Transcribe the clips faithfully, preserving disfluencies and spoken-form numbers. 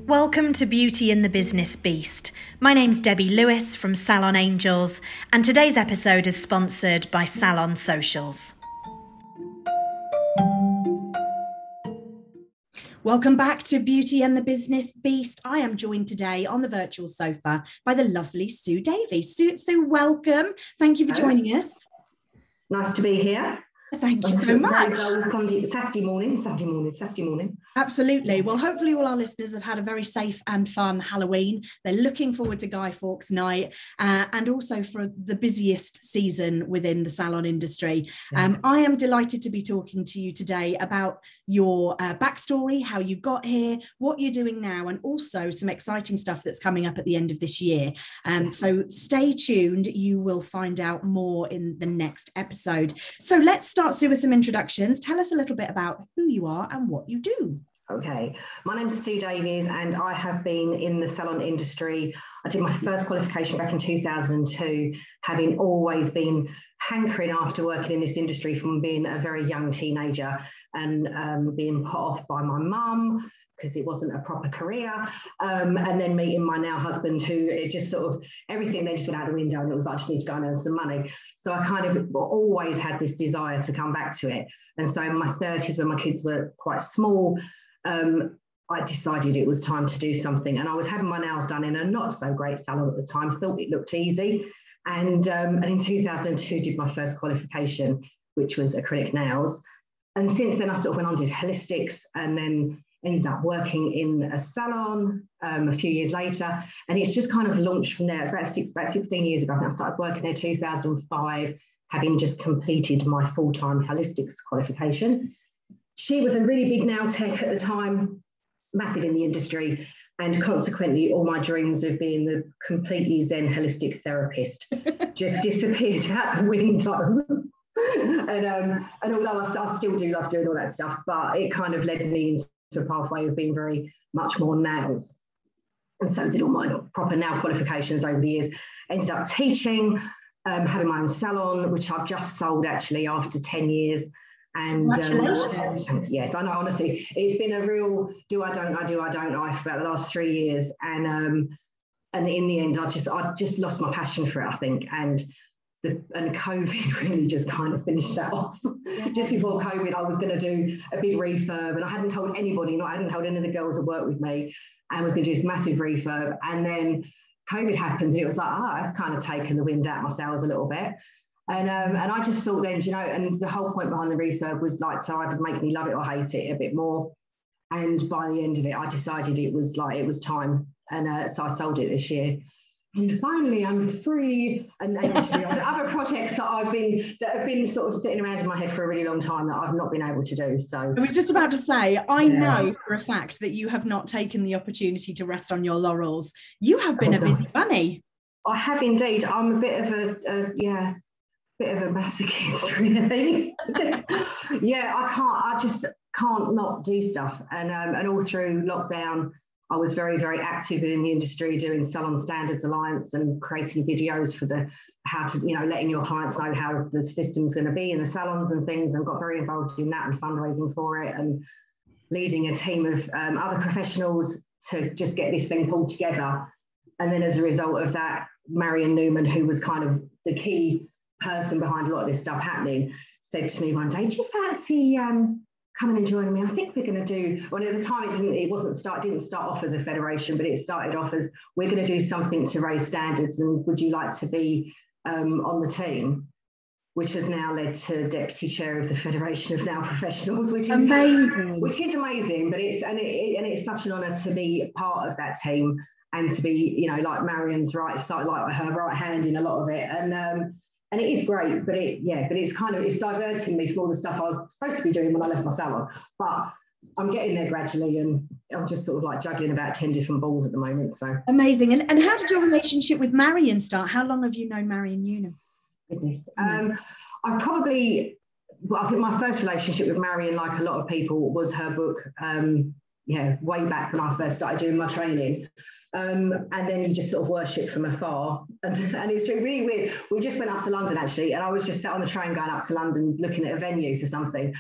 Welcome to Beauty and the Business Beast. My name's Debbie Lewis from Salon Angels, and today's episode is sponsored by Salon Socials. Welcome back to Beauty and the Business Beast. I am joined today on the virtual sofa by the lovely Sue Davies. Sue, Sue, welcome. Thank you for joining us. Nice to be here. Thank you so much. Saturday morning, Saturday morning, Saturday morning. Absolutely. Well, hopefully all our listeners have had a very safe and fun Halloween. They're looking forward to Guy Fawkes Night uh, and also for the busiest season within the salon industry. Um, I am delighted to be talking to you today about your uh, backstory, how you got here, what you're doing now, and also some exciting stuff that's coming up at the end of this year. Um, so stay tuned. You will find out more in the next episode. So let's start, Sue, with some introductions. Tell us a little bit about who you are and what you do. Okay, my name's Sue Davies and I have been in the salon industry. I did my first qualification back in two thousand two, having always been hankering after working in this industry from being a very young teenager and um, being put off by my mum because it wasn't a proper career, um, and then meeting my now husband, who it just sort of, everything then just went out the window and it was like, I just need to go and earn some money. So I kind of always had this desire to come back to it. And so in my thirties, when my kids were quite small, um, I decided it was time to do something. And I was having my nails done in a not so great salon at the time, thought it looked easy. And, um, and in two thousand two, did my first qualification, which was acrylic nails. And since then I sort of went on, did holistics, and then ended up working in a salon um, a few years later, and it's just kind of launched from there. It's about six, about sixteen years ago. I think I started working there two thousand five, having just completed my full-time holistics qualification. She was a really big nail tech at the time, massive in the industry, and consequently all my dreams of being the completely zen holistic therapist just disappeared out the window. and um, and although I, I still do love doing all that stuff, but it kind of led me into a pathway of being very much more nails. And so did all my proper nail qualifications over the years. Ended up teaching, um, having my own salon, which I've just sold actually after ten years. And um, yes, I know, honestly, it's been a real do I don't I do I don't I for about the last three years. And um, and in the end, I just I just lost my passion for it, I think. And The, and COVID really just kind of finished that off. Just before COVID, I was going to do a big refurb, and I hadn't told anybody, not I hadn't told any of the girls that work with me, and was going to do this massive refurb. And then COVID happened, and it was like, ah, it's kind of taken the wind out of my sails a little bit. And um, and I just thought then, you know, and the whole point behind the refurb was like to either make me love it or hate it a bit more. And by the end of it, I decided it was like it was time, and uh, so I sold it this year. And finally, I'm free. And, and actually, other projects that I've been that have been sort of sitting around in my head for a really long time that I've not been able to do. So I was just about to say, I yeah. know for a fact that you have not taken the opportunity to rest on your laurels. You have been oh, a busy God. bunny. I have indeed. I'm a bit of a, a yeah, bit of a masochist, really. just, yeah, I can't. I just can't not do stuff. And um, and all through lockdown, I was very, very active in the industry doing Salon Standards Alliance and creating videos for the how to, you know, letting your clients know how the system's going to be in the salons and things, and got very involved in that and fundraising for it, and leading a team of um, other professionals to just get this thing pulled together. And then as a result of that, Marion Newman, who was kind of the key person behind a lot of this stuff happening, said to me one day, do you fancy um, coming and joining me? I think we're going to do, well, at the time it didn't, it wasn't start, didn't start off as a federation, but it started off as, we're going to do something to raise standards, and would you like to be um, on the team? Which has now led to deputy chair of the Federation of Nail Professionals, which is amazing. Which is amazing, but it's and it and it's such an honour to be part of that team and to be, you know, like Marion's right side, like her right hand in a lot of it, and um, and it is great, but it yeah, but it's kind of it's diverting me from all the stuff I was supposed to be doing when I left my salon, but I'm getting there gradually, and I'm just sort of like juggling about ten different balls at the moment. So amazing. And and how did your relationship with Marion start? How long have you known Marion Newnham? Goodness. Um, I probably, well, I think my first relationship with Marion, like a lot of people, was her book, um, yeah, way back when I first started doing my training. Um, and then you just sort of worship from afar. And, and it's really weird. We just went up to London, actually, and I was just sat on the train going up to London looking at a venue for something.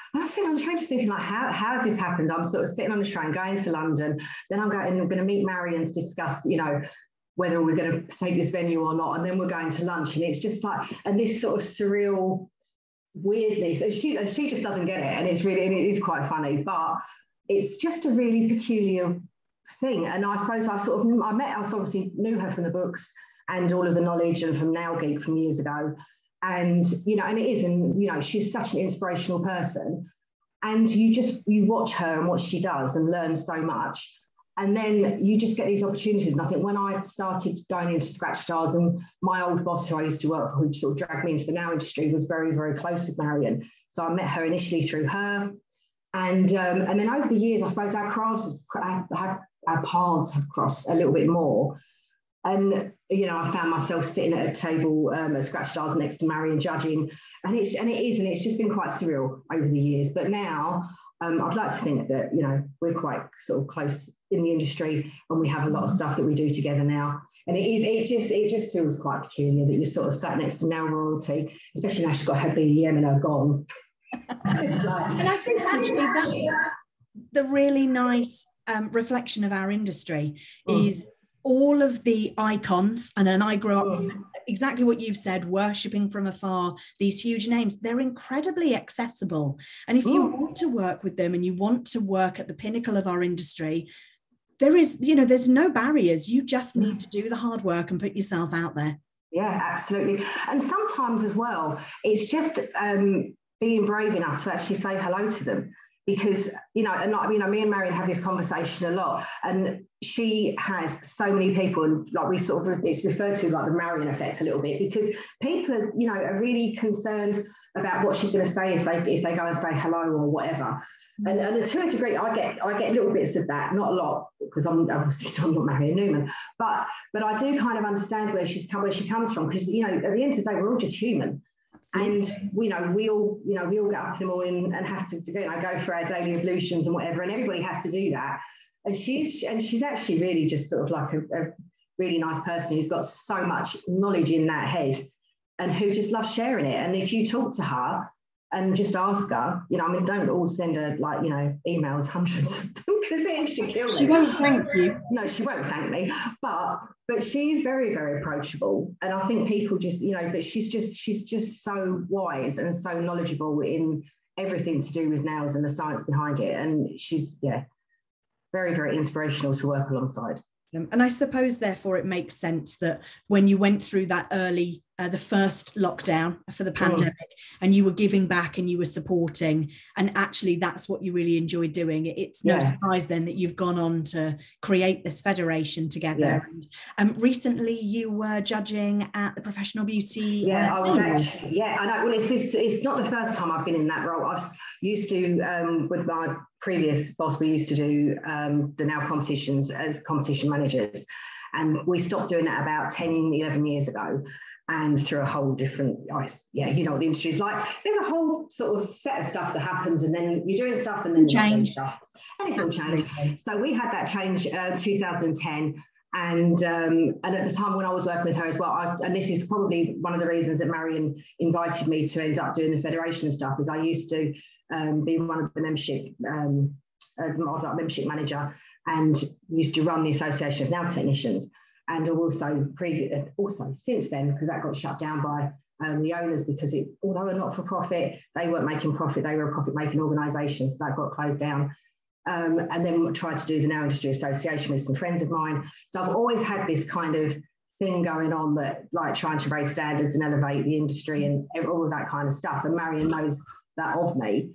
And I was sitting on the train just thinking, like, how, how has this happened? I'm sort of sitting on the train going to London. Then I'm going, I'm going to meet Marion to discuss, you know, whether we're going to take this venue or not. And then we're going to lunch. And it's just like, and this sort of surreal weirdness. And she, and she just doesn't get it. And it's really, and it is quite funny. But it's just a really peculiar thing. And I suppose I sort of, I met, I obviously knew her from the books and all of the knowledge and from Nail Geek from years ago. And, you know, and it is, and, you know, she's such an inspirational person. And you just, you watch her and what she does and learn so much. And then you just get these opportunities. And I think when I started going into Scratch Stars, and my old boss who I used to work for, who sort of dragged me into the Now industry, was very, very close with Marion. So I met her initially through her. And um, and then over the years, I suppose our crafts, our, our paths have crossed a little bit more. And, you know, I found myself sitting at a table um, at Scratch Stars next to Marion judging. And it's and it is, and it's just been quite surreal over the years. But now um, I'd like to think that, you know, we're quite sort of close in the industry, and we have a lot of stuff that we do together now. And it is, it just it just feels quite peculiar that you're sort of sat next to Now royalty, especially now she's got her B D M and her gone. Like, and I think actually that's the really nice um, reflection of our industry mm. is all of the icons, and then I grew up mm. exactly what you've said, worshipping from afar, these huge names, they're incredibly accessible. And if mm. you want to work with them and you want to work at the pinnacle of our industry, there is, you know, there's no barriers. You just need to do the hard work and put yourself out there. Yeah, absolutely. And sometimes as well, it's just um, being brave enough to actually say hello to them. Because, you know, and like, you know, me and Marion have this conversation a lot, and she has so many people, and like we sort of, it's referred to as like the Marion effect a little bit, because people are, you know, are really concerned about what she's going to say if they if they go and say hello or whatever. And, and to a degree, I get I get little bits of that, not a lot, because I'm obviously I'm not Marion Newman, but but I do kind of understand where she's come where she comes from, because, you know, at the end of the day, we're all just human. And, you know, we all, you know, we all get up in the morning and have to, to go, you know, go for our daily ablutions and whatever, and everybody has to do that. And she's, and she's actually really just sort of like a, a really nice person who's got so much knowledge in that head, and who just loves sharing it. And if you talk to her and just ask her, you know, I mean, don't all send her, like, you know, emails, hundreds of them, because it should kill me. She won't thank you. No, she won't thank me. But but she's very, very approachable. And I think people just, you know, but she's just she's just so wise and so knowledgeable in everything to do with nails and the science behind it. And she's, yeah, very, very inspirational to work alongside. And I suppose, therefore, it makes sense that when you went through that early, uh, the first lockdown for the pandemic, mm. and you were giving back and you were supporting, and actually that's what you really enjoyed doing. It's no yeah. surprise then that you've gone on to create this federation together. Yeah. And um, recently you were judging at the Professional Beauty. Yeah, uh, I was actually, yeah, I know. Well, it's, it's, it's not the first time I've been in that role. I've used to, um, with my previous boss, we used to do um, the Now competitions as competition managers, and we stopped doing that about ten, eleven years ago. And through a whole different, yeah, you know what the industry is like. There's a whole sort of set of stuff that happens, and then you're doing stuff, and then you're doing stuff, and it's all changed. So we had that change uh, two thousand ten, and um, and at the time when I was working with her as well, I, and this is probably one of the reasons that Marion invited me to end up doing the federation stuff, is I used to um, be one of the membership, um, uh, I was like membership manager, and used to run the Association of Nail Technicians. And also, previous, also since then, because that got shut down by um, the owners, because it, although a not-for-profit, they weren't making profit, they were a profit-making organisation, so that got closed down. Um, and then tried to do the Nail Industry Association with some friends of mine. So I've always had this kind of thing going on, that like trying to raise standards and elevate the industry and all of that kind of stuff. And Marion knows that of me.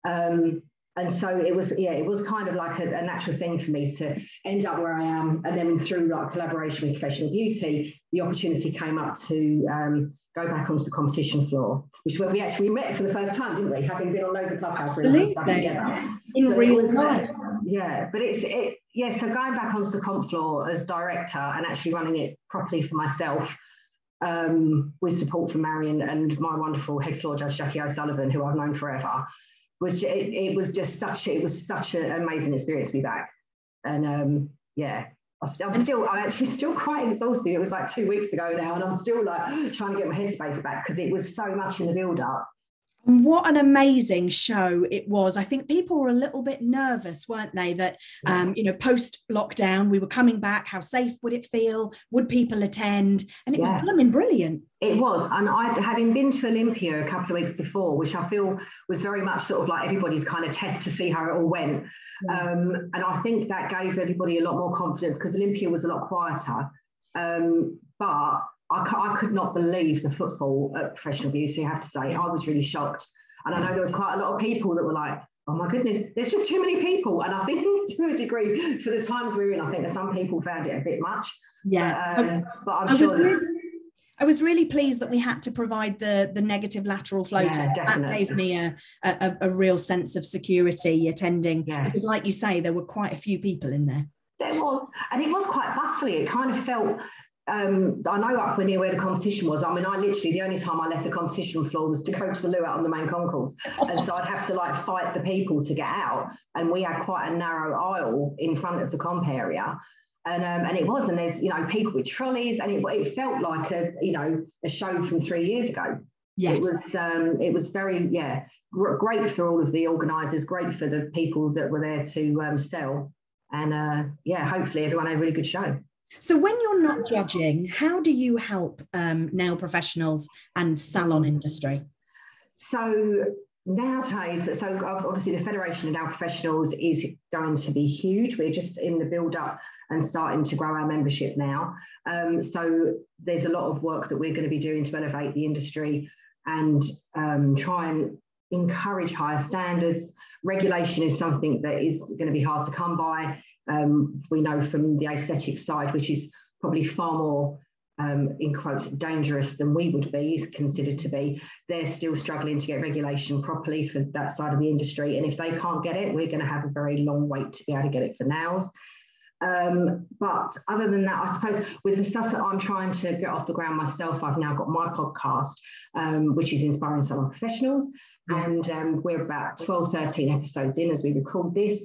Um, And so it was, yeah, it was kind of like a, a natural thing for me to end up where I am. And then through like collaboration with Professional Beauty, the opportunity came up to um, go back onto the competition floor, which is where we actually met for the first time, didn't we? Having been on loads of clubhouse rooms and stuff together. In so real was, life. Uh, yeah, but it's, it, yeah, so going back onto the comp floor as director and actually running it properly for myself, um, with support from Marion and my wonderful head floor judge, Jackie O'Sullivan, who I've known forever. Which it, it was just such it was such an amazing experience to be back, and um, yeah, I st- I'm still I'm actually still quite exhausted. It was like two weeks ago now, and I'm still like trying to get my headspace back, because it was so much in the build up, And what an amazing show it was. I think people were a little bit nervous, weren't they? That, um, you know, post lockdown, we were coming back. How safe would it feel? Would people attend? And it yeah. was blooming brilliant. It was. And I, having been to Olympia a couple of weeks before, which I feel was very much sort of like everybody's kind of test to see how it all went. Yeah. Um, and I think that gave everybody a lot more confidence because Olympia was a lot quieter. Um, but I, I could not believe the footfall at Professional Beauty, I have to say. I was really shocked. And I know there was quite a lot of people that were like, oh my goodness, there's just too many people. And I think to a degree, for the times we were in, I think that some people found it a bit much. Yeah. But, um, but I'm I sure was that... really, I was really pleased that we had to provide the, the negative lateral flow yeah, test. Definitely. That gave me a, a, a real sense of security attending. Yeah. Because like you say, there were quite a few people in there. There was. And it was quite bustly. It kind of felt... Um, I know up near where the competition was. I mean, I literally, the only time I left the competition floor was to go to the loo out on the main concourse. And so I'd have to like fight the people to get out. And we had quite a narrow aisle in front of the comp area. And um, and it was, and there's, you know, people with trolleys, and it, it felt like a, you know, a show from three years ago. Yes. It was, um, it was very, yeah, gr- great for all of the organisers, great for the people that were there to um, sell. And uh, yeah, hopefully everyone had a really good show. So when you're not judging, how do you help um, nail professionals and salon industry? So nowadays, so obviously the Federation of Nail Professionals is going to be huge. We're just in the build-up and starting to grow our membership now. Um, so there's a lot of work that we're going to be doing to elevate the industry and um, try and encourage higher standards. Regulation is something that is going to be hard to come by. Um, we know from the aesthetic side, which is probably far more, um, in quotes, dangerous than we would be considered to be. They're still struggling to get regulation properly for that side of the industry. And if they can't get it, we're going to have a very long wait to be able to get it for nails. Um, but other than that, I suppose with the stuff that I'm trying to get off the ground myself, I've now got my podcast, um, which is Inspiring Salon Professionals. Yeah. And um, we're about twelve, thirteen episodes in as we record this.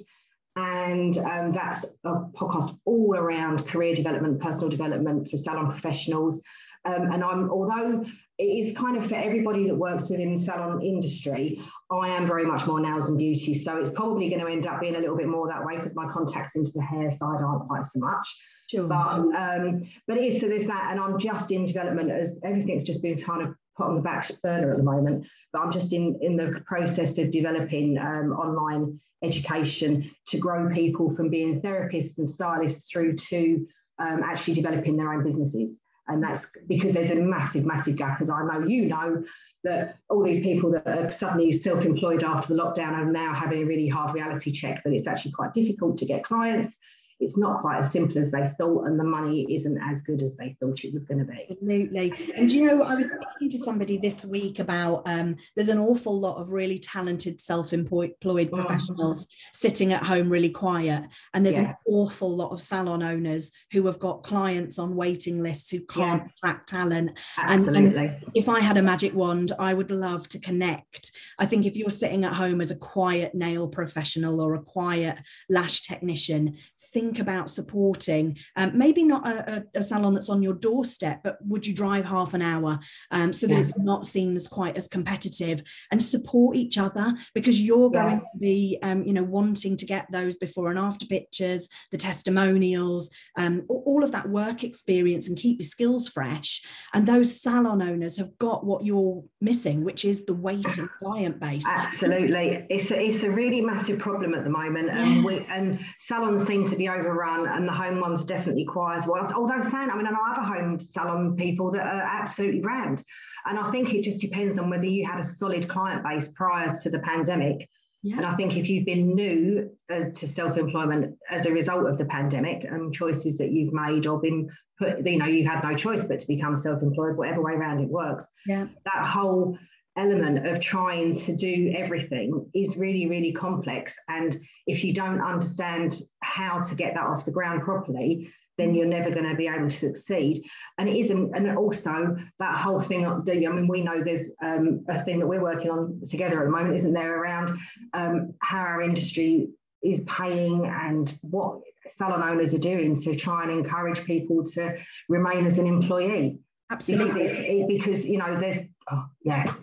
And um, that's a podcast all around career development, personal development for salon professionals. Um, and I'm, although it is kind of for everybody that works within the salon industry, I am very much more nails and beauty. So it's probably going to end up being a little bit more that way because my contacts into the hair side aren't quite so much. Sure. But, um, but it is, so there's that. And I'm just in development as everything's just been kind of put on the back burner at the moment. But I'm just in, in the process of developing um, online education to grow people from being therapists and stylists through to um, actually developing their own businesses. And that's because there's a massive, massive gap, as I know you know, that all these people that are suddenly self-employed after the lockdown are now having a really hard reality check that it's actually quite difficult to get clients. It's not quite as simple as they thought, and the money isn't as good as they thought it was going to be. Absolutely. And you know, I was speaking to somebody this week about um, there's an awful lot of really talented self-employed professionals oh. sitting at home really quiet, and there's yeah. an awful lot of salon owners who have got clients on waiting lists who can't yeah. attract talent. Absolutely. And, and if I had a magic wand, I would love to connect. I think if you're sitting at home as a quiet nail professional or a quiet lash technician, think Think about supporting, um, maybe not a, a, a salon that's on your doorstep, but would you drive half an hour um, so that yeah. it's not seen as quite as competitive, and support each other, because you're yeah. going to be, um, you know, wanting to get those before and after pictures, the testimonials, um, all of that work experience, and keep your skills fresh. And those salon owners have got what you're missing, which is the waiting client base. Absolutely, it's a, it's a really massive problem at the moment, yeah. and we and salons seem to be overrun, and the home ones definitely quiet as well. Although saying, I mean, I know other home salon people that are absolutely rammed, and I think it just depends on whether you had a solid client base prior to the pandemic. Yeah. And I think if you've been new as to self-employment as a result of the pandemic and choices that you've made, or been put, you know, you've had no choice but to become self-employed, whatever way around it works. Yeah. That whole element of trying to do everything is really, really complex. And if you don't understand how to get that off the ground properly, then you're never going to be able to succeed. And it isn't, and also that whole thing, I mean, we know there's um, a thing that we're working on together at the moment, isn't there, around um, how our industry is paying and what salon owners are doing to try and encourage people to remain as an employee. Absolutely. Because, it's, it, because you know, there's, oh, yeah,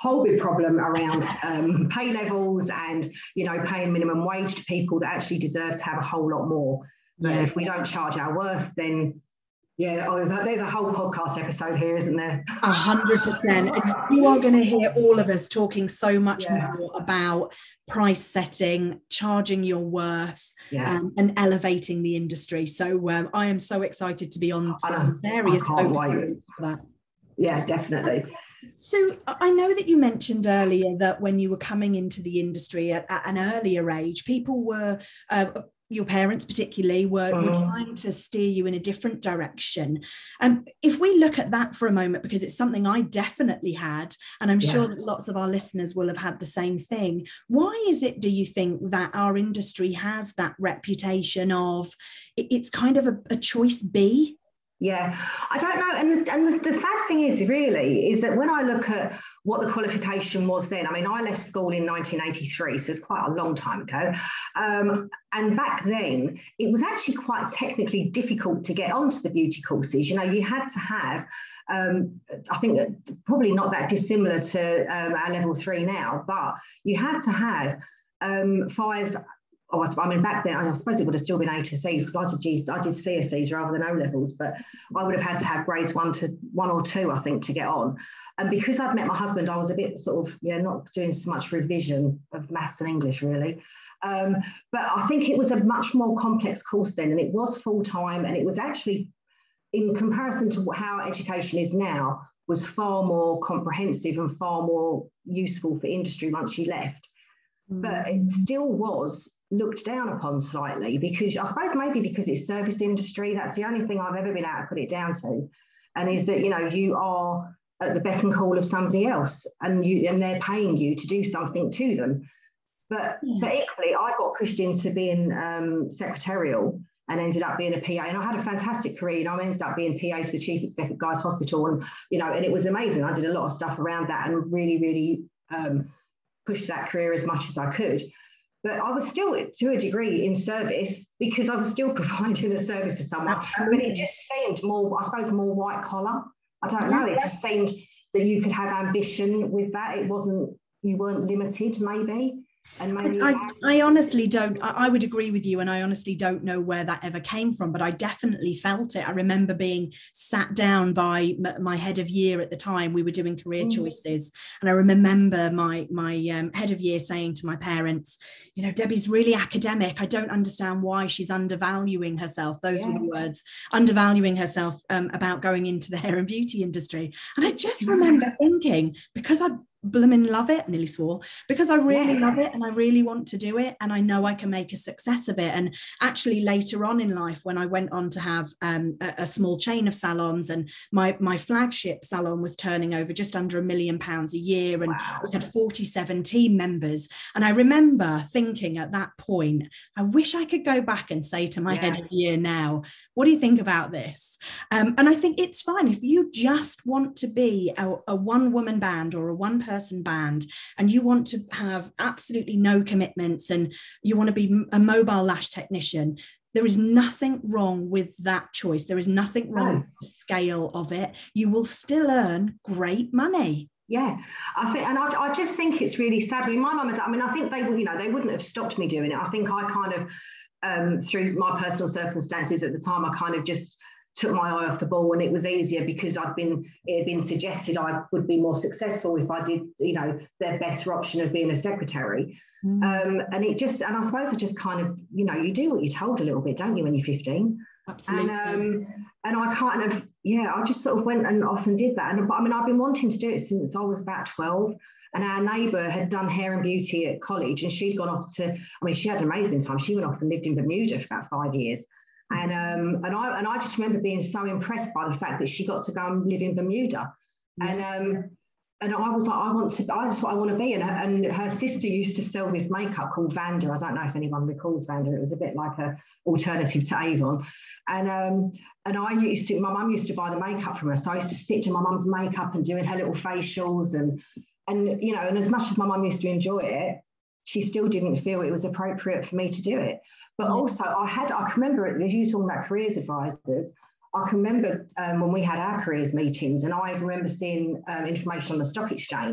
whole big problem around um, pay levels and, you know, paying minimum wage to people that actually deserve to have a whole lot more. But yeah. if we don't charge our worth, then yeah, oh, there's, a, there's a whole podcast episode here, isn't there? A hundred percent. You are going to hear all of us talking so much yeah. more about price setting, charging your worth, yeah. um, and elevating the industry. So um, I am so excited to be on various for that. Yeah, definitely. So I know that you mentioned earlier that when you were coming into the industry at, at an earlier age, people were uh, your parents particularly were, mm. were trying to steer you in a different direction. Um, if we look at that for a moment, because it's something I definitely had, and I'm yeah. sure that lots of our listeners will have had the same thing. Why is it, do you think, that our industry has that reputation of it's kind of a, a choice B? Yeah, I don't know. And, and the, the sad thing is, really, is that when I look at what the qualification was then, I mean, I left school in nineteen eighty-three, so it's quite a long time ago. Um, and back then, it was actually quite technically difficult to get onto the beauty courses. You know, you had to have, um, I think probably not that dissimilar to um, our level three now, but you had to have um, five Oh, I mean, back then, I suppose it would have still been A to C's because I did G's, I did C S Es rather than O levels, but I would have had to have grades one to one or two, I think, to get on. And because I'd met my husband, I was a bit sort of, yeah, not doing so much revision of maths and English, really. Um, but I think it was a much more complex course then, and it was full time, and it was actually, in comparison to how education is now, was far more comprehensive and far more useful for industry once you left. Mm. But it still was looked down upon slightly because I suppose maybe because it's service industry, that's the only thing I've ever been able to put it down to, and is that, you know, you are at the beck and call of somebody else and you and they're paying you to do something to them. But, yeah. but equally, I got pushed into being um, secretarial and ended up being a P A, and I had a fantastic career. You know, I ended up being P A to the chief exec at Guy's Hospital, and you know, and it was amazing. I did a lot of stuff around that and really, really um, pushed that career as much as I could. But I was still, to a degree, in service because I was still providing a service to someone. Absolutely. But it just seemed more, I suppose, more white collar. I don't know. It just seemed that you could have ambition with that. It wasn't, you weren't limited, maybe. And maybe I, I, I honestly don't, I, I would agree with you, and I honestly don't know where that ever came from, but I definitely felt it. I remember being sat down by m- my head of year at the time. We were doing career mm. choices, and I remember my, my um, head of year saying to my parents, you know, Debbie's really academic. I don't understand why she's undervaluing herself. Those yeah. were the words, undervaluing herself um, about going into the hair and beauty industry. And I just remember thinking, because I blooming love it, nearly swore, because I really yeah. love it and I really want to do it and I know I can make a success of it. And actually later on in life, when I went on to have um, a, a small chain of salons, and my my flagship salon was turning over just under a million pounds a year, and wow. we had forty-seven team members, and I remember thinking at that point, I wish I could go back and say to my yeah. head of year now, what do you think about this? Um, and I think it's fine if you just want to be a, a one woman band or a one person person band and you want to have absolutely no commitments and you want to be a mobile lash technician. There is nothing wrong with that choice. There is nothing wrong with the scale of it. You will still earn great money. Yeah, I think, and I, I just think it's really sad. I mean, my mum and dad, I mean, I think they, you know, they wouldn't have stopped me doing it. I think I kind of, um, through my personal circumstances at the time, I kind of just took my eye off the ball, and it was easier because I'd been, it had been suggested I would be more successful if I did, you know, the better option of being a secretary. Mm. Um, and it just, and I suppose it just kind of, you know, you do what you're told a little bit, don't you, when you're fifteen? Absolutely. And, um, and I kind of, yeah, I just sort of went and off and did that. And I mean, I've been wanting to do it since I was about twelve. And our neighbour had done hair and beauty at college, and she'd gone off to, I mean, she had an amazing time. She went off and lived in Bermuda for about five years. And um, and I and I just remember being so impressed by the fact that she got to go and live in Bermuda, yeah. and um, and I was like, I want to, I, that's what I want to be. And her, and her sister used to sell this makeup called Vanda. I don't know if anyone recalls Vanda. It was a bit like a alternative to Avon, and um, and I used to, my mum used to buy the makeup from her, so I used to sit to my mum's makeup and doing her little facials, and and you know, and as much as my mum used to enjoy it, she still didn't feel it was appropriate for me to do it. But also I had, I can remember, as you were talking about careers advisors, I can remember um, when we had our careers meetings, and I remember seeing um, information on the stock exchange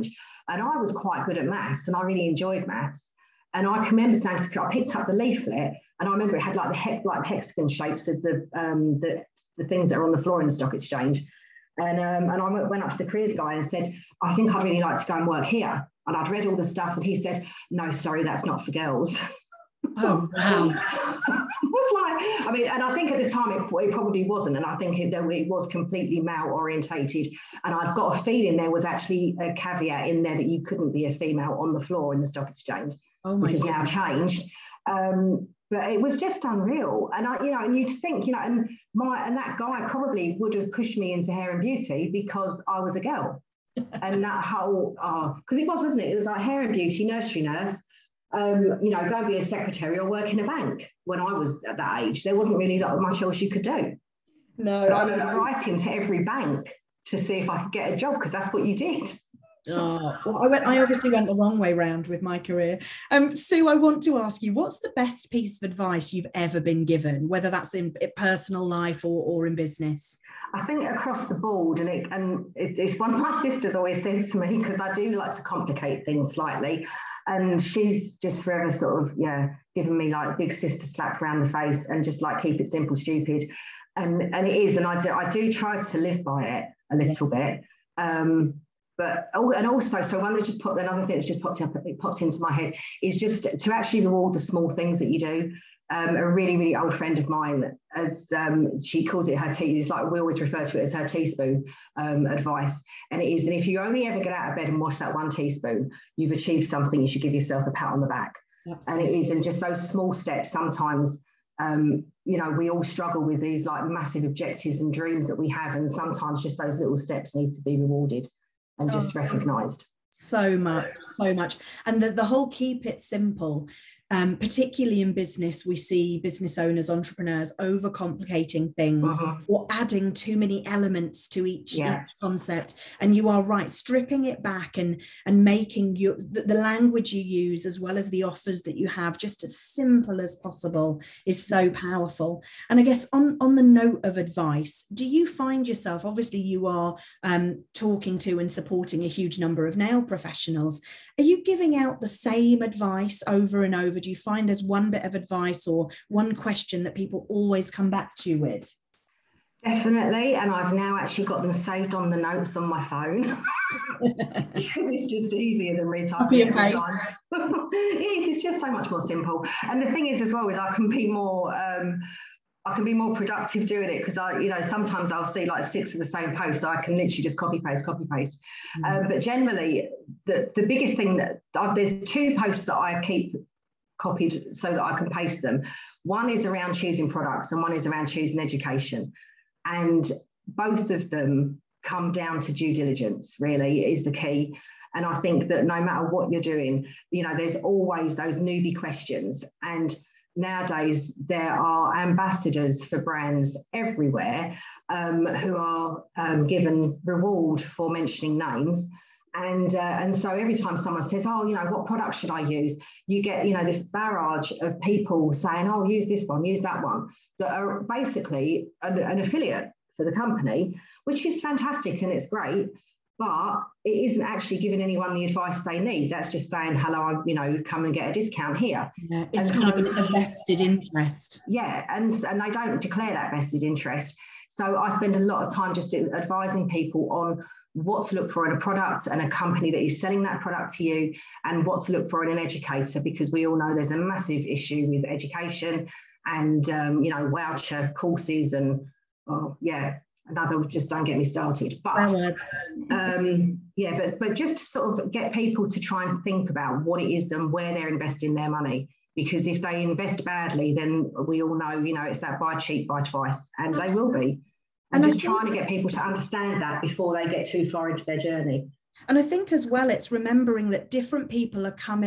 And I was quite good at maths and I really enjoyed maths. And I can remember saying to the kid, I picked up the leaflet and I remember it had like the hex, like hexagon shapes of the, um, the, the things that are on the floor in the stock exchange. And, um, and I went up to the careers guy and said, I think I'd really like to go and work here. And I'd read all the stuff and he said, no, sorry, that's not for girls. Oh, wow. It's like, I mean, and I think at the time it, it probably wasn't. And I think it, it was completely male orientated. And I've got a feeling there was actually a caveat in there that you couldn't be a female on the floor in the stock exchange, oh my which has God. now changed. Um, but it was just unreal. And I, you know, and you'd think, you know, and my and that guy probably would have pushed me into hair and beauty because I was a girl. And that whole, because oh, it was, wasn't it? It was like hair and beauty, nursery nurse. Um, you know, go and be a secretary or work in a bank. When I was at that age, there wasn't really much else you could do. No, but I was writing to every bank to see if I could get a job because that's what you did. Oh, well, I went. I obviously went the wrong way round with my career. Um, Sue, I want to ask you, what's the best piece of advice you've ever been given, whether that's in personal life or, or in business? I think across the board, and it, and it, it's one my sister's always said to me, because I do like to complicate things slightly, and she's just forever sort of, yeah, giving me like big sister slap around the face and just like keep it simple, stupid, and and it is, and I do I do try to live by it a little bit. Um, But oh, and also, so one that just put another thing that's just popped up, it popped into my head is just to actually reward the small things that you do. Um, a really, really old friend of mine, as um, she calls it her tea, it's like we always refer to it as her teaspoon um, advice. And it is, and if you only ever get out of bed and wash that one teaspoon, you've achieved something. You should give yourself a pat on the back. Absolutely. And it is, and just those small steps sometimes. Um, you know, we all struggle with these like massive objectives and dreams that we have, and sometimes just those little steps need to be rewarded and just oh, recognised. So much, so much. And the, the whole keep it simple, um, particularly in business, we see business owners, entrepreneurs overcomplicating things uh-huh. or adding too many elements to each, yeah. each concept. And you are right, stripping it back and, and making your, the, the language you use as well as the offers that you have just as simple as possible is so powerful. And I guess on, on the note of advice, do you find yourself, obviously you are um, talking to and supporting a huge number of nail professionals, are you giving out the same advice over and over? Do you find there's one bit of advice or one question that people always come back to you with? Definitely, and I've now actually got them saved on the notes on my phone because it's just easier than me typing every time. It is, it's just so much more simple. And the thing is as well is I can be more um, I can be more productive doing it because I, you know, sometimes I'll see like six of the same post. So I can literally just copy paste, copy paste. Mm-hmm. Um, but generally, the the biggest thing that I've, there's two posts that I keep copied so that I can paste them. One is around choosing products and one is around choosing education. And both of them come down to due diligence, really, is the key. And I think that no matter what you're doing, you know, there's always those newbie questions. And nowadays, there are ambassadors for brands everywhere um, who are um, given reward for mentioning names. And, uh, and so every time someone says, oh, you know, what product should I use? You get, you know, this barrage of people saying, oh, use this one, use that one, that are basically an, an affiliate for the company, which is fantastic and it's great. But it isn't actually giving anyone the advice they need. That's just saying, hello, you know, come and get a discount here. Yeah, it's and kind so, of a vested interest. Yeah, and, and they don't declare that vested interest. So I spend a lot of time just advising people on what to look for in a product and a company that is selling that product to you, and what to look for in an educator, because we all know there's a massive issue with education and, um, you know, voucher courses and, oh, yeah, another, just don't get me started. But um, yeah, but, but just to sort of get people to try and think about what it is and where they're investing their money. Because if they invest badly, then we all know, you know, it's that buy cheap, buy twice, and they will be. And, and just think, trying to get people to understand that before they get too far into their journey. And I think as well, it's remembering that different people are coming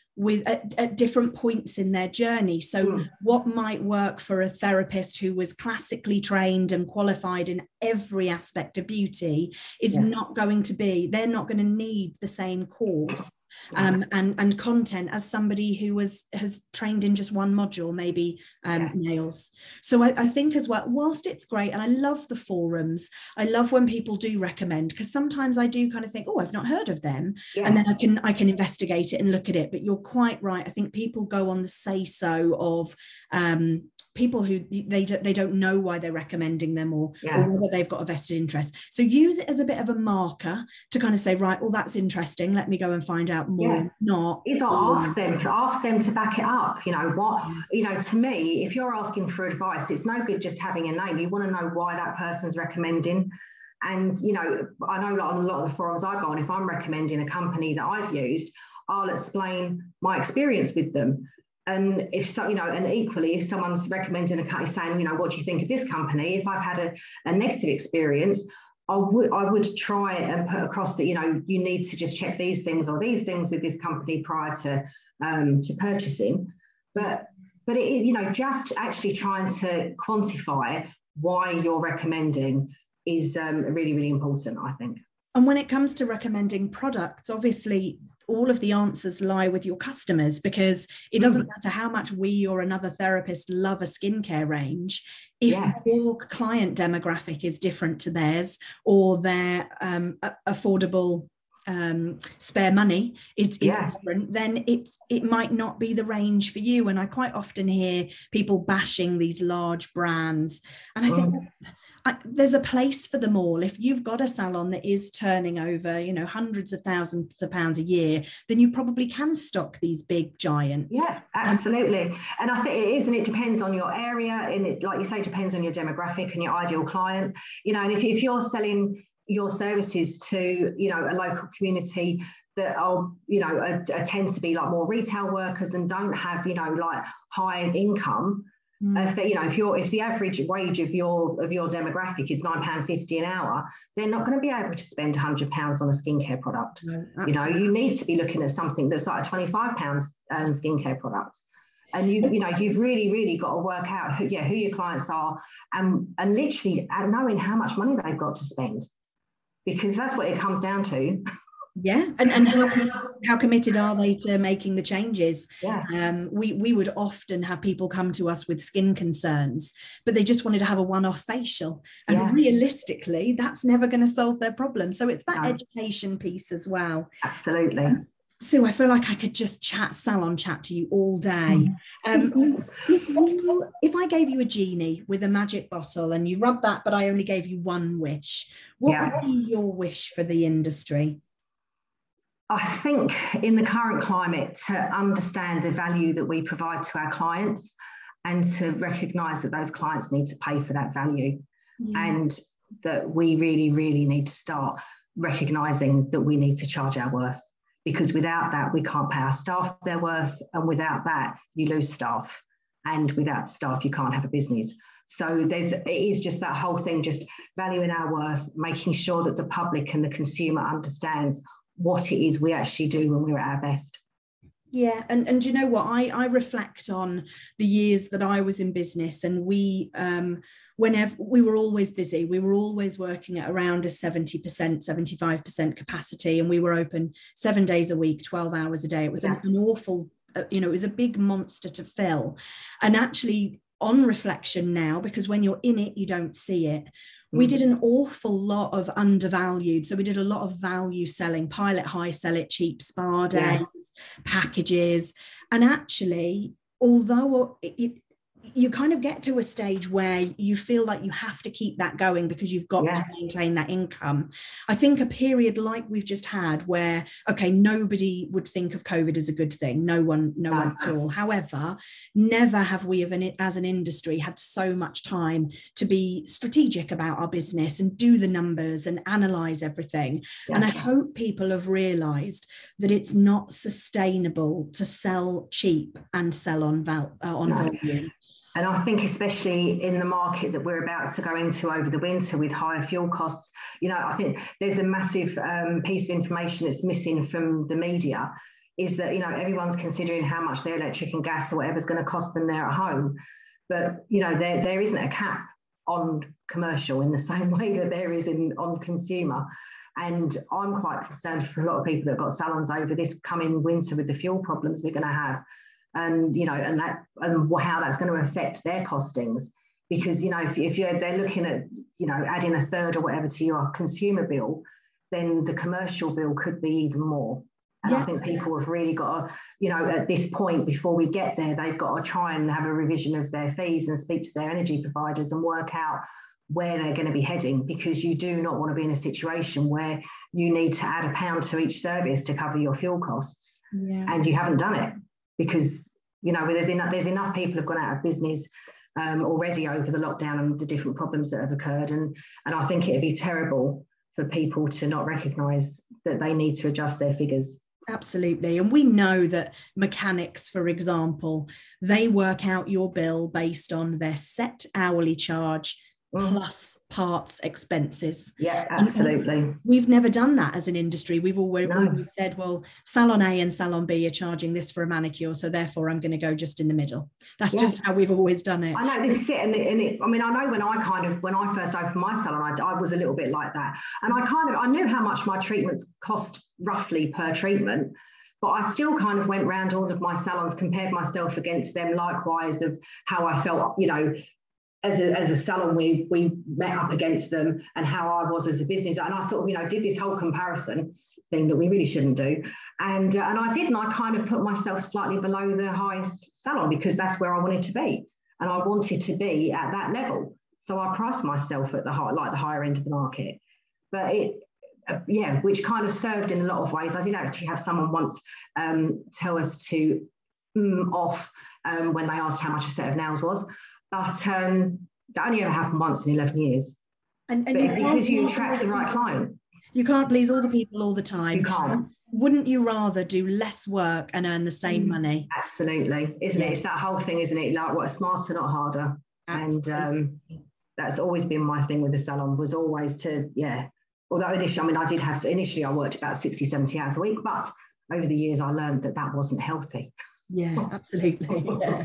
with at, at different points in their journey. So mm. what might work for a therapist who was classically trained and qualified in every aspect of beauty is yeah. not going to be, they're not going to need the same course um, and, and content as somebody who was has trained in just one module, maybe um, yeah. nails. So I, I think as well, whilst it's great, and I love the forums, I love when people do recommend, because sometimes I do kind of think, oh, I've not heard of them. Yeah. And then I can I can investigate it and look at it. But you're quite right. I think people go on the say-so of um, people who they don't, they don't know why they're recommending them or, yeah. or whether they've got a vested interest. So use it as a bit of a marker to kind of say, right, well, that's interesting. Let me go and find out more. Yeah. Not. Is or ask them, ask them to back it up. You know, what, you know, to me, if you're asking for advice, it's no good just having a name. You want to know why that person's recommending. And, you know, I know on a lot of the forums I go on, if I'm recommending a company that I've used, I'll explain my experience with them. And if so, you know, and equally, if someone's recommending a company saying, you know, what do you think of this company? If I've had a, a negative experience, I would I would try and put across that, you know, you need to just check these things or these things with this company prior to um, to purchasing. But but it, you know, just actually trying to quantify why you're recommending is um, really, really important, I think. And when it comes to recommending products, obviously, all of the answers lie with your customers, because it doesn't mm. matter how much we or another therapist love a skincare range. If yeah. your client demographic is different to theirs, or their um, affordable um, spare money is, is yeah. different, then it, it might not be the range for you. And I quite often hear people bashing these large brands. And I think... Mm. I, there's a place for them all. If you've got a salon that is turning over, you know, hundreds of thousands of pounds a year, then you probably can stock these big giants. Yeah, absolutely. Um, and I think it is, and it depends on your area, and it, like you say, depends on your demographic and your ideal client. You know, and if, if you're selling your services to, you know, a local community that are, you know, are, are tend to be like more retail workers and don't have, you know, like high income. Mm. If, you know, if you're if the average wage of your of your demographic is nine pounds fifty an hour, they're not going to be able to spend one hundred pounds on a skincare product. No, you know, you need to be looking at something that's like a twenty-five pounds um, skincare product. And you you know, you've really, really got to work out who yeah who your clients are, and and literally knowing how much money they've got to spend, because that's what it comes down to. Yeah, and, and how, how committed are they to making the changes? Yeah. Um, we, we would often have people come to us with skin concerns, but they just wanted to have a one-off facial. And yeah. realistically, that's never going to solve their problem. So it's that no. education piece as well. Absolutely. Um, Sue, I feel like I could just chat salon chat to you all day. Um, if, you, if I gave you a genie with a magic bottle and you rubbed that, but I only gave you one wish, what yeah. would be your wish for the industry? I think in the current climate, to understand the value that we provide to our clients and to recognise that those clients need to pay for that value, yeah. and that we really, really need to start recognising that we need to charge our worth, because without that, we can't pay our staff their worth, and without that, you lose staff, and without staff, you can't have a business. So there's it is just that whole thing, just valuing our worth, making sure that the public and the consumer understands what it is we actually do when we're at our best. Yeah, and and you know what, I I reflect on the years that I was in business, and we um whenever we were always busy, we were always working at around a seventy percent, seventy-five percent capacity, and we were open seven days a week, twelve hours a day. It was yeah. an, an awful, uh, you know, it was a big monster to fill. And actually, on reflection now, because when you're in it, you don't see it. We did an awful lot of undervalued. So we did a lot of value selling, pilot high, sell it cheap, spa days, yeah. packages. And actually, although it, it you kind of get to a stage where you feel like you have to keep that going because you've got yeah. to maintain that income. I think a period like we've just had where, okay, nobody would think of COVID as a good thing. No one, no uh-huh. one at all. However, never have we as an industry had so much time to be strategic about our business and do the numbers and analyze everything. Yeah. And I hope people have realized that it's not sustainable to sell cheap and sell on, val- uh, on no. volume. And I think especially in the market that we're about to go into over the winter with higher fuel costs, you know, I think there's a massive um, piece of information that's missing from the media, is that, you know, everyone's considering how much their electric and gas or whatever is going to cost them there at home. But, you know, there, there isn't a cap on commercial in the same way that there is in on consumer. And I'm quite concerned for a lot of people that have got salons over this coming winter with the fuel problems we're going to have. And, you know, and that and how that's going to affect their costings. Because, you know, if, if you're they're looking at, you know, adding a third or whatever to your consumer bill, then the commercial bill could be even more. And yeah. I think people have really got to, you know, at this point, before we get there, they've got to try and have a revision of their fees and speak to their energy providers and work out where they're going to be heading, because you do not want to be in a situation where you need to add a pound to each service to cover your fuel costs. Yeah. And you haven't done it because, you know, there's enough, there's enough people have gone out of business um, already over the lockdown and the different problems that have occurred. And, and I think it'd be terrible for people to not recognise that they need to adjust their figures. Absolutely. And we know that mechanics, for example, they work out your bill based on their set hourly charge mm. plus parts expenses. Yeah, absolutely. And we've never done that as an industry. We've always, no. always said, well, salon A and salon B are charging this for a manicure, so therefore I'm going to go just in the middle. That's yeah. just how we've always done it. I know this is it. And, it, and it, I mean, I know when I kind of, when I first opened my salon, I, I was a little bit like that. And I kind of, I knew how much my treatments cost roughly per treatment, but I still kind of went round all of my salons, compared myself against them likewise of how I felt, you know, as a, as a salon, we, we met up against them and how I was as a business. And I sort of, you know, did this whole comparison thing that we really shouldn't do. And, uh, and I did, and I kind of put myself slightly below the highest salon because that's where I wanted to be. And I wanted to be at that level. So I priced myself at the high, like the higher end of the market. But it, uh, yeah, which kind of served in a lot of ways. I did actually have someone once um, tell us to mm, off um, when they asked how much a set of nails was. But um, that only ever happened once in eleven years. And, and you because you attract the right client. You can't please all the people all the time. You can't. Wouldn't you rather do less work and earn the same mm, money? Absolutely, isn't yeah. it? It's that whole thing, isn't it? Like, what, smarter, not harder. Absolutely. And um, that's always been my thing with the salon, was always to, yeah. Although initially, I mean, I did have to, initially I worked about sixty, seventy hours a week, but over the years I learned that that wasn't healthy. Yeah, absolutely.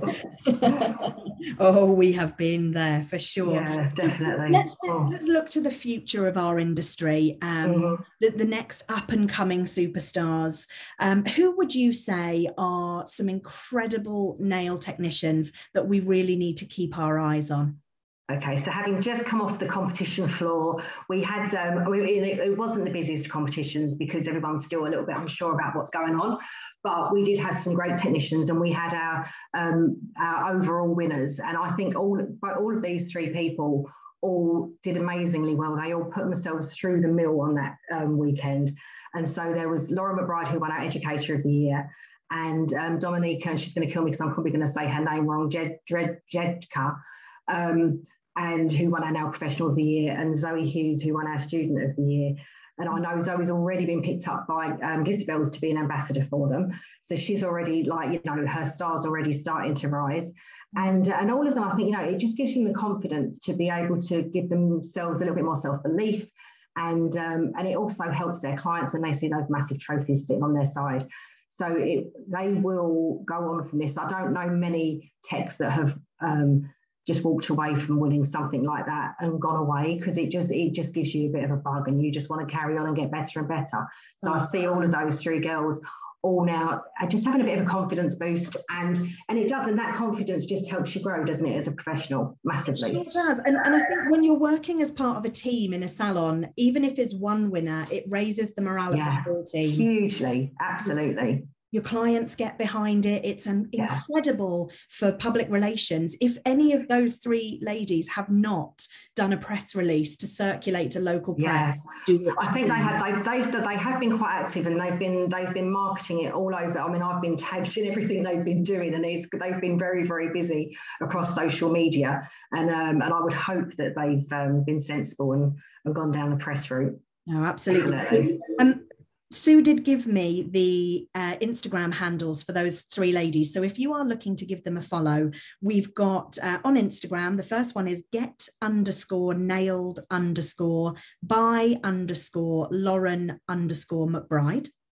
Yeah. Oh, we have been there for sure. Yeah, definitely. Let's, oh. let's look to the future of our industry, um, mm-hmm. the, the next up and coming superstars. Um, who would you say are some incredible nail technicians that we really need to keep our eyes on? Okay, so having just come off the competition floor, we had, um, I mean, it, it wasn't the busiest competitions because everyone's still a little bit unsure about what's going on, but we did have some great technicians and we had our, um, our overall winners. And I think all, all of these three people all did amazingly well. They all put themselves through the mill on that um, weekend. And so there was Laura McBride, who won our Educator of the Year, and um, Dominica, and she's going to kill me because I'm probably going to say her name wrong, Jed, Jed, Jedka, um, and who won our Nail Professional of the Year, and Zoe Hughes, who won our Student of the Year. And I know Zoe's already been picked up by um, Glitzerbeels to be an ambassador for them. So she's already, like, you know, her star's already starting to rise. And, and all of them, I think, you know, it just gives them the confidence to be able to give themselves a little bit more self-belief. And, um, and it also helps their clients when they see those massive trophies sitting on their side. So it, they will go on from this. I don't know many techs that have um, just walked away from winning something like that and gone away, because it just it just gives you a bit of a bug and you just want to carry on and get better and better. So I see all of those three girls all now just having a bit of a confidence boost, and and it does, and that confidence just helps you grow, doesn't it, as a professional, massively. It does. And, and I think when you're working as part of a team in a salon, even if it's one winner, it raises the morale yeah, of the whole team. Hugely, absolutely. Your clients get behind it. It's an yeah. incredible for public relations. If any of those three ladies have not done a press release to circulate to local press, yeah. do it. I think they have. They, they've they have been quite active, and they've been they've been marketing it all over. I mean, I've been tagged in everything they've been doing, and it's, they've been very very busy across social media. And um, and I would hope that they've um, been sensible and, and gone down the press route. No, absolutely. Um, Sue did give me the uh, Instagram handles for those three ladies. So if you are looking to give them a follow, we've got uh, on Instagram, the first one is get underscore nailed underscore by underscore Lauren underscore McBride.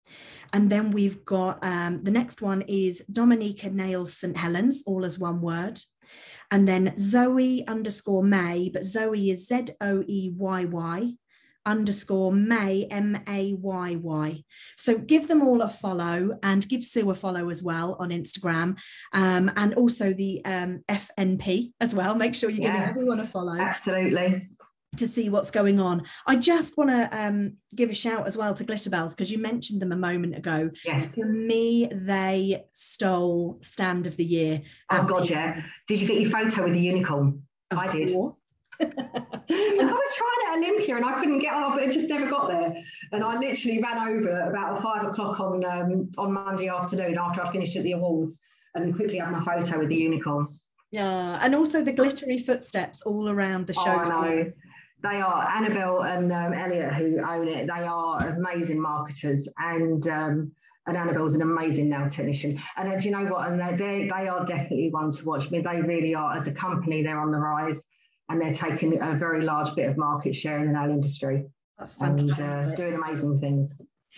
And then we've got um, the next one is Dominica Nails St Helens, all as one word. And then Zoe underscore May, but Zoe is Z O E Y Y underscore May, M A Y Y. So give them all a follow, and give Sue a follow as well on Instagram, um, and also the um, F N P as well. Make sure you're yeah, giving everyone a follow. Absolutely. To see what's going on. I just want to um, give a shout as well to Glitterbels, because you mentioned them a moment ago. Yes. For me, they stole stand of the year. Oh, God, yeah. Did you get your photo with the unicorn? Of I course. did. And I was trying at Olympia and I couldn't get up, but it just never got there. And I literally ran over about five o'clock on um, on Monday afternoon after I finished at the awards, and quickly had my photo with the unicorn. Yeah, and also the glittery footsteps all around the show. Oh, I know. They are, Annabelle and um, Elliot, who own it, they are amazing marketers, and um, and Annabelle's an amazing nail technician. And uh, do you know what? And they they they are definitely one to watch. I mean, they really are. As a company, they're on the rise, and they're taking a very large bit of market share in the nail industry. That's fantastic. And uh, doing amazing things.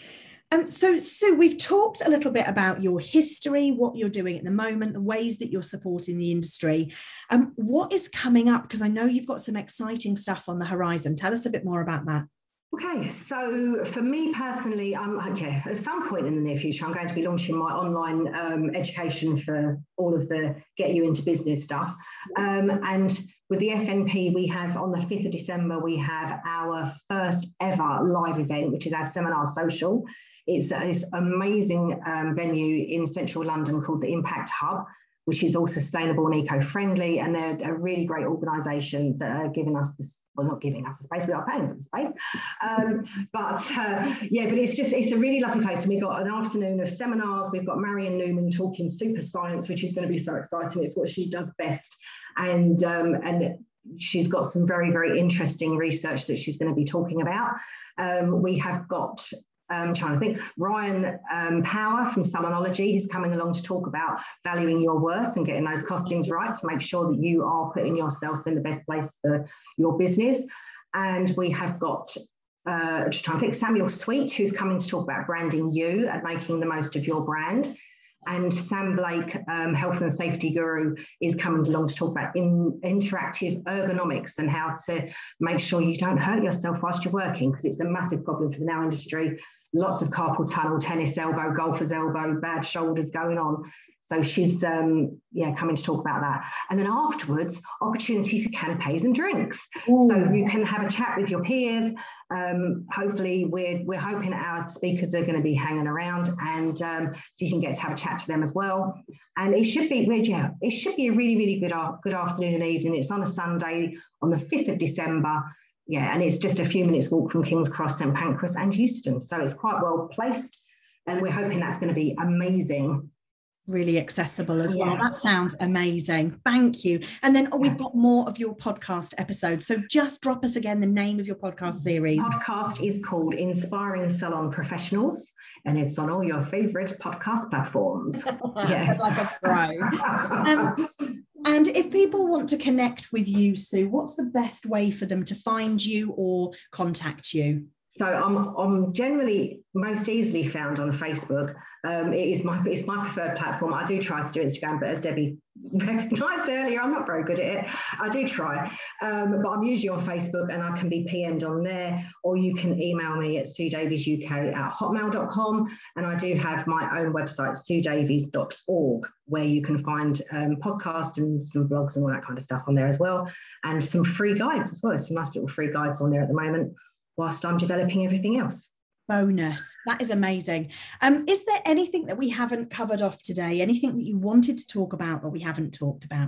Um, so, Sue, we've talked a little bit about your history, what you're doing at the moment, the ways that you're supporting the industry. Um, what is coming up? Because I know you've got some exciting stuff on the horizon. Tell us a bit more about that. Okay, so for me personally, I'm okay. At some point in the near future, I'm going to be launching my online um, education for all of the get you into business stuff. Um, and with the F N P, we have on the fifth of December, we have our first ever live event, which is our Seminar Social. It's this amazing um, venue in central London called the Impact Hub, which is all sustainable and eco-friendly. And they're a really great organisation that are giving us this, well, not giving us the space, we are paying for the space. Um, but uh, yeah, but it's just, it's a really lovely place. And we've got an afternoon of seminars. We've got Marion Newman talking super science, which is going to be so exciting. It's what she does best. And, um, and she's got some very, very interesting research that she's going to be talking about. Um, we have got I'm trying to think, Ryan um, Power from Salonology is coming along to talk about valuing your worth and getting those costings right to make sure that you are putting yourself in the best place for your business. And we have got, uh, just trying to think, Samuel Sweet, who's coming to talk about branding you and making the most of your brand. And Sam Blake, um, health and safety guru, is coming along to talk about in, interactive ergonomics and how to make sure you don't hurt yourself whilst you're working, because it's a massive problem for the nail industry. Lots of carpal tunnel, tennis elbow, golfer's elbow, bad shoulders going on. So she's um, yeah coming to talk about that. And then afterwards, opportunity for canapes and drinks. Ooh. So you can have a chat with your peers. Um, hopefully, we're we're hoping our speakers are going to be hanging around, and um, so you can get to have a chat to them as well. And it should be yeah, it should be a really really good good afternoon and evening. It's on a Sunday on the fifth of December. Yeah, and it's just a few minutes walk from King's Cross, St Pancras, and Euston. So it's quite well placed, and we're hoping that's going to be amazing. Really accessible as yeah. well. That sounds amazing. Thank you. And then oh, we've got more of your podcast episodes. So just drop us again the name of your podcast series. The podcast is called Inspiring Salon Professionals, and it's on all your favourite podcast platforms. Yeah, like a pro. um, and if people want to connect with you, Sue, what's the best way for them to find you or contact you? So I'm, I'm generally most easily found on Facebook. Um, it is my it's my preferred platform. I do try to do Instagram, but as Debbie recognised earlier, I'm not very good at it. I do try, um, but I'm usually on Facebook, and I can be P M'd on there, or you can email me at sue davies U K at hotmail dot com. And I do have my own website, sue davies dot org, where you can find um, podcasts and some blogs and all that kind of stuff on there as well, and some free guides as well. There's some nice little free guides on there at the moment, whilst I'm developing everything else. Bonus. That is amazing. Um, is there anything that we haven't covered off today? Anything that you wanted to talk about that we haven't talked about?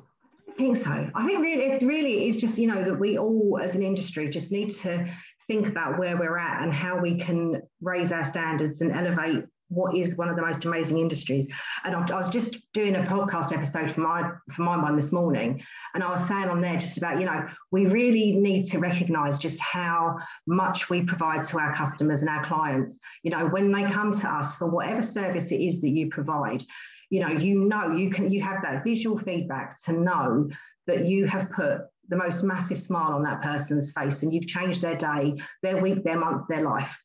I think so. I think really, it really is just, you know, that we all as an industry just need to think about where we're at and how we can raise our standards and elevate what is one of the most amazing industries. And I was just doing a podcast episode for my for my one this morning, and I was saying on there just about, you know, we really need to recognise just how much we provide to our customers and our clients. You know, when they come to us for whatever service it is that you provide, you know, you know, you can you have that visual feedback to know that you have put the most massive smile on that person's face, and you've changed their day, their week, their month, their life.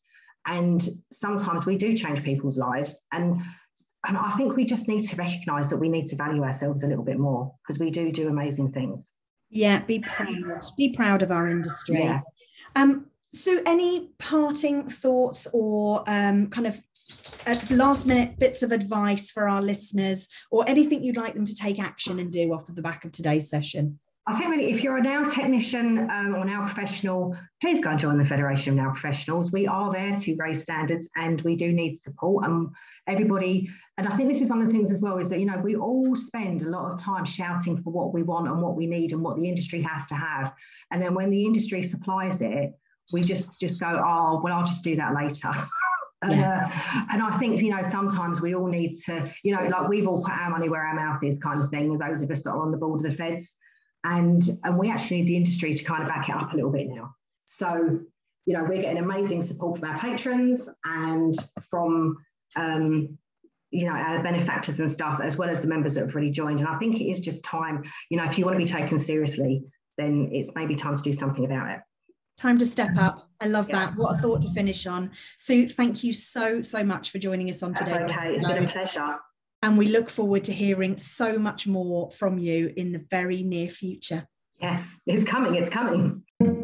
And sometimes we do change people's lives. And, and I think we just need to recognise that we need to value ourselves a little bit more, because we do do amazing things. Yeah, be proud. Be proud of our industry. Yeah. Um, so any parting thoughts or um, kind of last minute bits of advice for our listeners, or anything you'd like them to take action and do off of the back of today's session? I think really, if you're a nail technician um, or nail professional, please go and join the Federation of Nail Professionals. We are there to raise standards, and we do need support. And um, everybody, and I think this is one of the things as well, is that, you know, we all spend a lot of time shouting for what we want and what we need and what the industry has to have. And then when the industry supplies it, we just, just go, oh, well, I'll just do that later. Yeah. Uh, and I think, you know, sometimes we all need to, you know, like we've all put our money where our mouth is kind of thing, with those of us that are on the board of the feds. And, and we actually need the industry to kind of back it up a little bit now. So, you know, we're getting amazing support from our patrons and from, um, you know, our benefactors and stuff, as well as the members that have really joined. And I think it is just time, you know, if you want to be taken seriously, then it's maybe time to do something about it. Time to step up. I love Yeah. that. What a thought to finish on. Sue, thank you so, so much for joining us on That's today. okay. It's been a pleasure. And we look forward to hearing so much more from you in the very near future. Yes, it's coming. It's coming.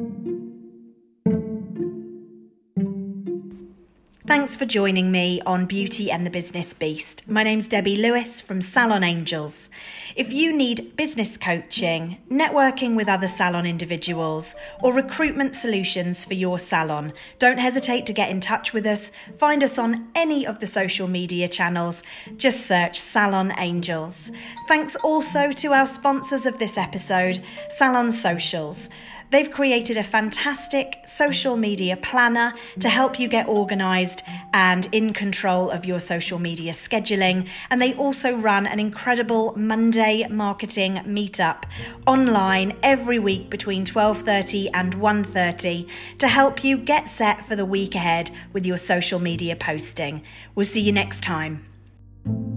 Thanks for joining me on Beauty and the Business Beast. My name's Debbie Lewis from Salon Angels. If you need business coaching, networking with other salon individuals, or recruitment solutions for your salon, don't hesitate to get in touch with us. Find us on any of the social media channels. Just search Salon Angels. Thanks also to our sponsors of this episode, Salon Socials. They've created a fantastic social media planner to help you get organised and in control of your social media scheduling. And they also run an incredible Monday marketing meetup online every week between twelve thirty and one thirty to help you get set for the week ahead with your social media posting. We'll see you next time.